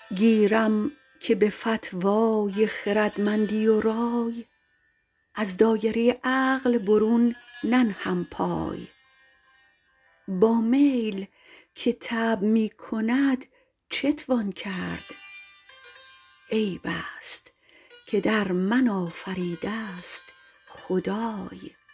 گیرم که به فتوای خردمندی و رای، از دایره عقل برون ننهم پای. با میل که طبع می کند چه توان کرد، عیبست که در من آفریدست خدای.